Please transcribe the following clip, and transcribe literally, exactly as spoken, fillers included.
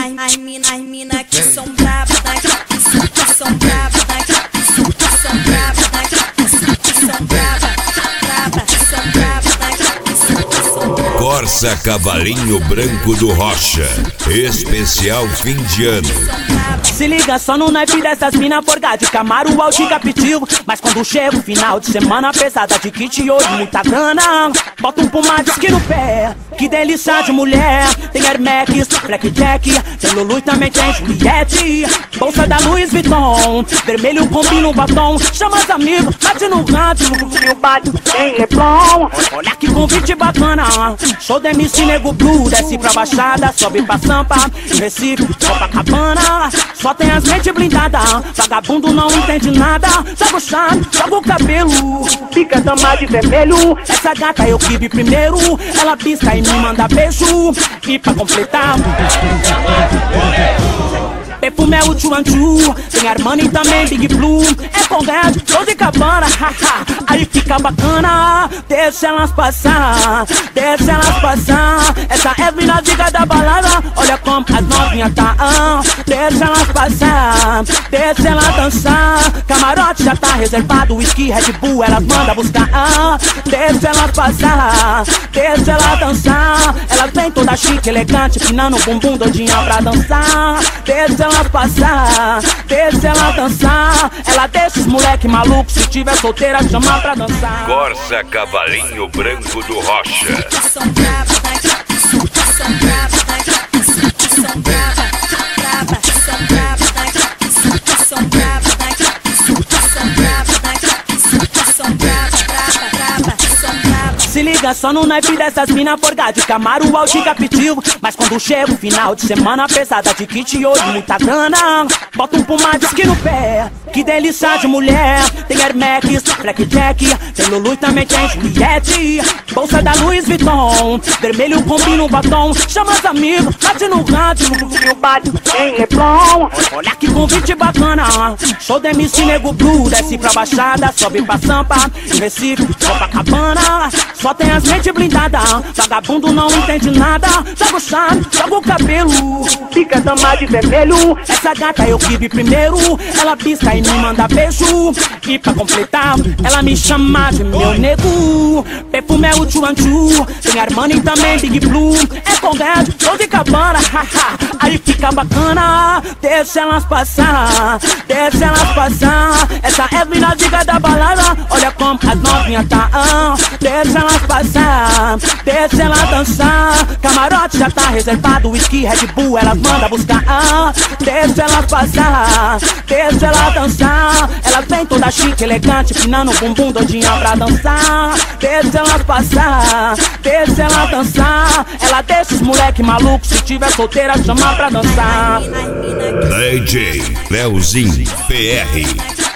As mina, as mina que são bravas, que são, que são bravas, que são, que são bravas, que são, que são bravas, bravas, que são bravas, que são, que são bravas. Corsa Cavalinho Branco do Rocha, especial fim de ano. Se liga só no naipe dessas mina forgada de Camaro, Audi Capitivo. Mas quando chega o final de semana pesada de kit e ouro, muita grana, bota um Pumadisque no pé. Que delícia de mulher. Tem Air Max, Blackjack, tem Lulu e também tem Juliette. Bolsa da Louis Vuitton, vermelho combina um batom. Chama os amigos, bate no rádio, e o bate tem Leblon. Olha que convite bacana, show da M C Nego Blue. Desce pra Baixada, sobe pra Sampa, Recife, Copacabana. Só tem as mentes blindadas, vagabundo não entende nada. Joga o chave, joga o cabelo, fica dama de vermelho. Essa gata eu que vi primeiro, ela pisca e me manda beijo. E pra completar, perfume é o Two and Two, tem Armani também, Big Blue. É com Red, show de Cabana, haha, aí fica bacana. Deixa elas passar, deixa elas passar. Essa é a mina diga da balada, olha como as novinhas tá. ah. Deixa elas passar, deixa elas dançar. Camarote já tá reservado, whisky, Red Bull, elas mandam buscar. ah. Deixa elas passar, deixa elas dançar. Elas vem toda chique, elegante, pinando o bumbum, doidinha pra dançar. Deixa elas passar, deixa ela dançar. Ela deixa os moleque maluco, se tiver solteira chama pra dançar. Corsa Cavalinho Branco do Rocha. Que são bravas, que são, que são bravas, que são, que são bravas, bravas, que são bravas, que são, que são bravas, que são, que são bravas, que são, que são bravas, bravas, bravas, que são bravas. Se liga só no naipe dessas mina forgada de Camaro, Audi Capitivo. Mas quando chega o final de semana pesada de kit e ouro, muita grana, bota um Pumadisque no pé. Que delícia de mulher. Tem Air Max, Blackjack, tem Lulu e também tem Juliette. Bolsa da Louis Vuitton, vermelho combina um batom. Chama os amigos, bate no rádio, e o bate tem Leblon. Olha que convite bacana, show da M C Nego Blue. Desce pra Baixada, sobe pra Sampa, Recife, Copacabana. Só tem as mentes blindadas, vagabundo não entende nada. Joga o chave, joga o cabelo, fica dama de vermelho. Essa gata eu que vi primeiro, ela pisca e me manda beijo. E pra completar, ela me chama de meu nego. Perfume é o Two and Two, tem Armani também, Big Blue. É com Red, show de Cabana, haha, aí fica bacana. Deixa elas passar, deixa elas passar. Essa é a mina diga da balada, olha como as novinhas tá. ah. Deixa elas passar, deixa elas dançar. Camarote já tá reservado, whisky, Red Bull, elas mandam buscar. ah. Deixa elas passar, deixa elas dançar. Elas vem toda chique, elegante, pinando o bumbum, doidinha pra dançar. Deixa elas passar, deixa elas dançar. Ela deixa os moleque maluco, se tiver solteira chama pra dançar. D J Leozinho P R.